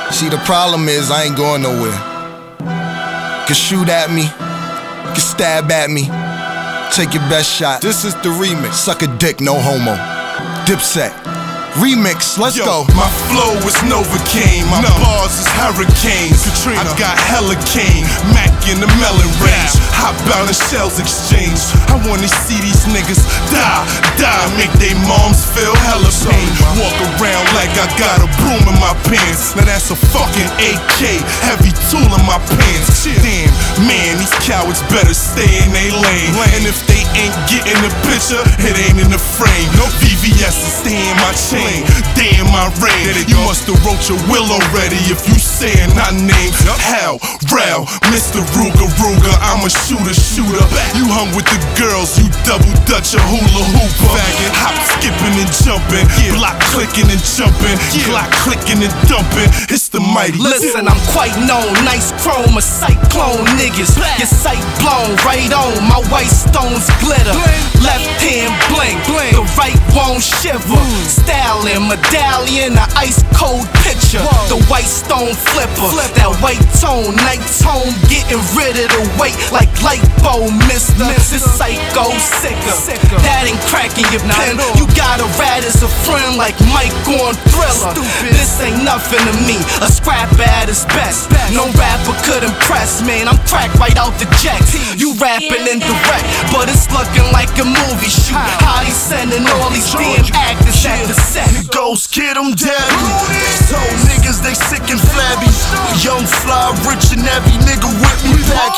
See, the problem is I ain't going nowhere. Can shoot at me, can stab at me, take your best shot. This is the remix. Suck a dick, no homo. Dipset. Remix, let's go. My flow is Novocaine, my bars is hurricanes. Katrina. I got hella cane, Mac in the melon range. Hotbound and shells exchange. I wanna see these niggas die, make they moms feel hella pain. Walk around like I got a broom in my pants. Now that's a fucking AK, heavy tool in my pants. Damn, man, these cowards better stay in they lane. And if they ain't getting the picture, it ain't in the frame. No VVS is stay in my chain. Day in my reign. You must have wrote your will already if you saying I name Hal, Rel, Mr. Ruger. I'm a shooter. You hung with the girls, you double dutch a hula hooper. Hop, skipping and jumping, block clicking and jumping, clock clicking and dumping. It's the mighty. Listen, I'm quite known, nice chrome, a cyclone niggas. Your sight blown, right on, my white stones glitter. Left hand blink, the right won't shiver. Stalin, medallion, an ice cold picture. The white stone flipper, that white tone, night tone, getting rid of the weight like lipo, mister. This psycho sicker, that ain't cracking your pen. You got a rat as a friend like Mike on Thriller. This ain't nothing to me, a scrap at its best. No rapper could impress, man, I'm cracked right out the jet. You rapping indirect, but it's looking like a movie shoot. How they sending all these damn actors at the set. Ghost Kid, I'm dabby. So niggas, they sick and flabby. Young, fly, rich and heavy nigga with me back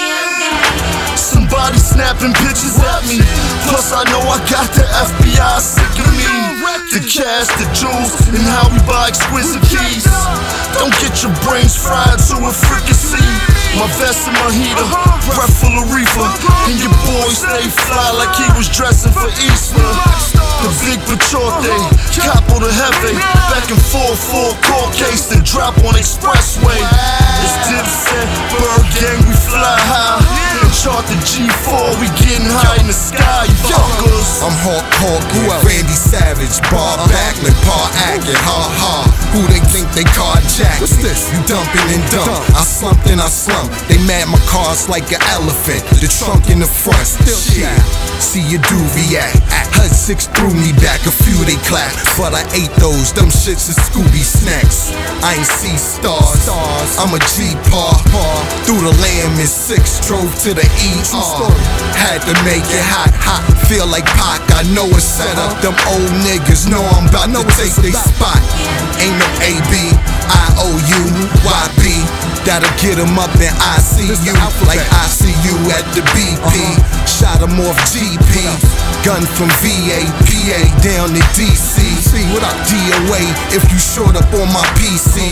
here. Somebody snapping pictures at me. Plus I know I got the FBI sick of me. The cash, the jewels, and how we buy exquisite keys. Don't get your brains fried to a fricassee. My vest and my heater, breath full of reefer. And your boy stay fly like he was dressing for Easter. The big Pachote, capo the heavy. Back and forth, full court case, then drop on expressway. It's Dipset, Bird Gang, we fly high. Chart the G4, we getting high in the sky, you fuckers. I'm Hawk Hawk, Randy Savage, Bob Backlund, Paul Ackett, ha. Who they think they carjacked? What's this? You dumping and dump. I slumped and I slump. They mad my car's like an elephant. The trunk in the front. Still shit. See your doobie act. HUD 6 threw me back. A few they clap, but I ate those. Them shits is Scooby snacks. I ain't see stars. I'm a G-Paw. Through the Lamb in 6. Drove to the ER. Had to make it hot. Feel like Pac. I know it's set up. Them old niggas know I'm about to take they spot. Ain't no AB, IOU, YB. That'll get them up in ICU, like ICU at the BP. Shot him off GP. Gun from VA, PA down to DC. What up, DOA? If you short up on my PC.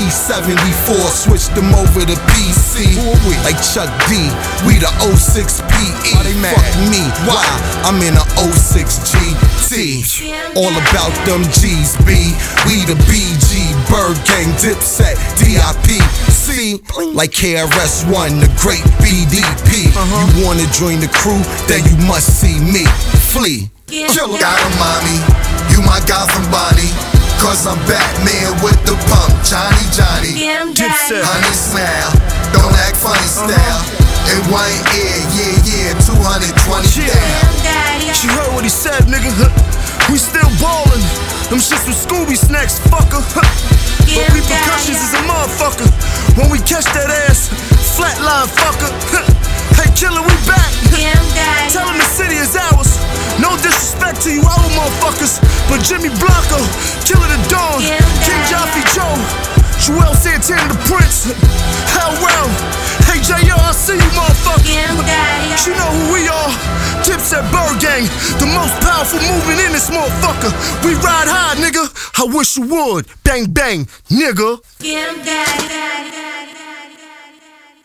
C74, switched them over to PC. Like Chuck D, we the 06 PE. Fuck me, why? I'm in a 06 GT. All about them G's, B. We the BG, Bird Gang, Dipset, DIP. C, like KRS-One, the great BDP. You wanna join the crew, then you must see me. Flee. Got a mommy, you my Gotham Bonnie. Cause I'm Batman with the pump, Johnny. Dipset. Honey smile, don't act funny style. In one ear, yeah, 220 down. She heard what he said, nigga. We still ballin'. Them shits with Scooby snacks, fucker. But repercussions is a motherfucker. When we catch that ass, flatline, fucker. Hey, killer, we back. Tell him the city is ours. No disrespect to you other motherfuckers, but Jimmy Blanco, Killer the Dawn, King Jaffe Joe, Joel Santana the Prince, Hell well. Hey JR, I see you motherfucker. You know who we are. Dipset Bird Gang, the most powerful movement in this motherfucker. We ride high, nigga. I wish you would. Bang bang, nigga.